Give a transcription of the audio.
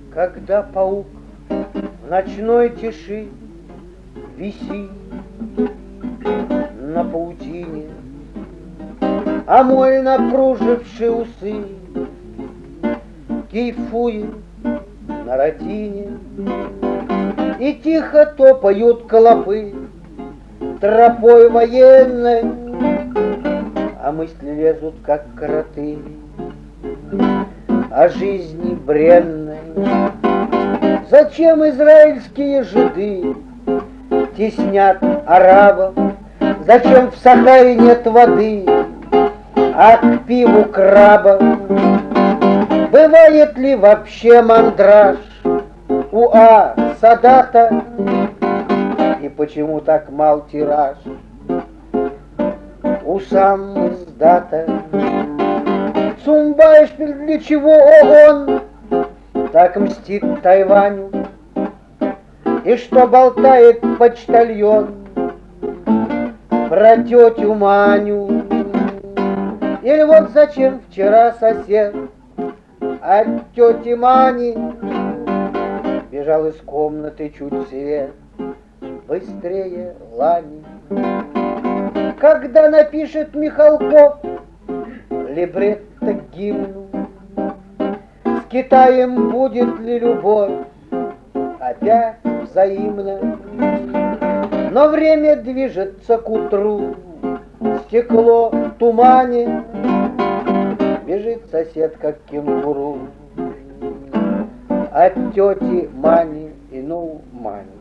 Когда паук в ночной тиши висит на паутине, а мой напруживший усы кайфует на ротине, и тихо топают клопы тропой военной, а мысли лезут, как кроты, о жизни бренной. Зачем израильские жиды теснят арабов? Зачем в Сахаре нет воды, а к пиву крабов? Бывает ли вообще мандраж у Садата? И почему так мал тираж у сам издата? Цумбайшпиль, для чего он так мстит Тайваню? И что болтает почтальон про тетю Маню? Или вот зачем вчера сосед от тети Мани бежал из комнаты чуть свет быстрее лани? Когда напишет Михалков либретто к гимну, с Китаем будет ли любовь опять взаимна? Но время движется к утру, стекло в тумане, бежит сосед, как кенгуру, от тети Мани и ну Мани.